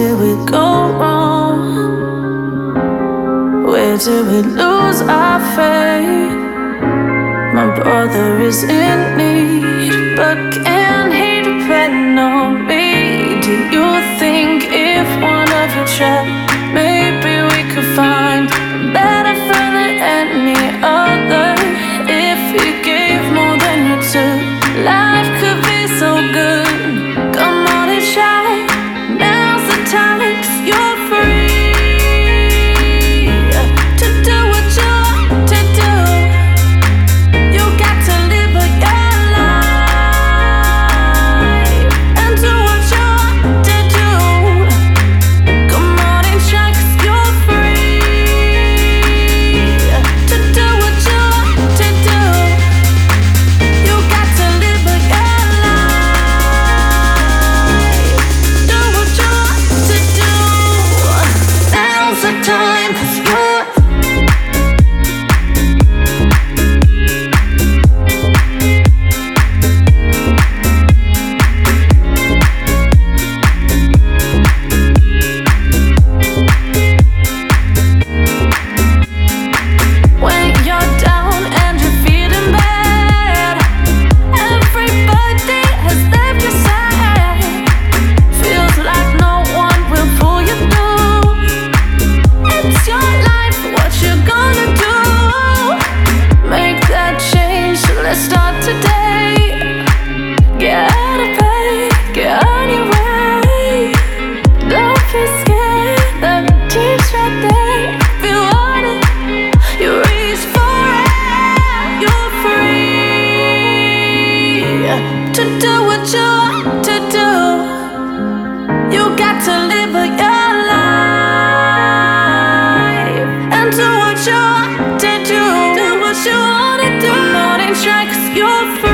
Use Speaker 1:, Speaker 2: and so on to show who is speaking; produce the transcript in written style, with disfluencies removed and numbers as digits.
Speaker 1: did we go wrong? Where did we lose our faith? My brother is in need, but can he depend on me? Do you think if one of you tried, maybe we could find a better friend than any other? If you gave more than you took, life could be so good. Come on and try, now's the time, 'cause you're free to do what you want to do. You got to live your life and do what you want to do. Come on and try, 'cause you're free to do what you want to do. You got to live your life, do what you want to do. Now's the time, 'cause you're when you're down and you're feeling bad. Everybody has left your side. Feels like no one will pull you through. It's your life, what you gonna do? Make that change, let's start today. Get out of bed, get on your way. Don't be scared, the team's right there. If you want it, you reach for it. You're free to do what you want to do. You got to live your life and do what you want to do. Do what you want to do. Come on and try, 'cause you're free.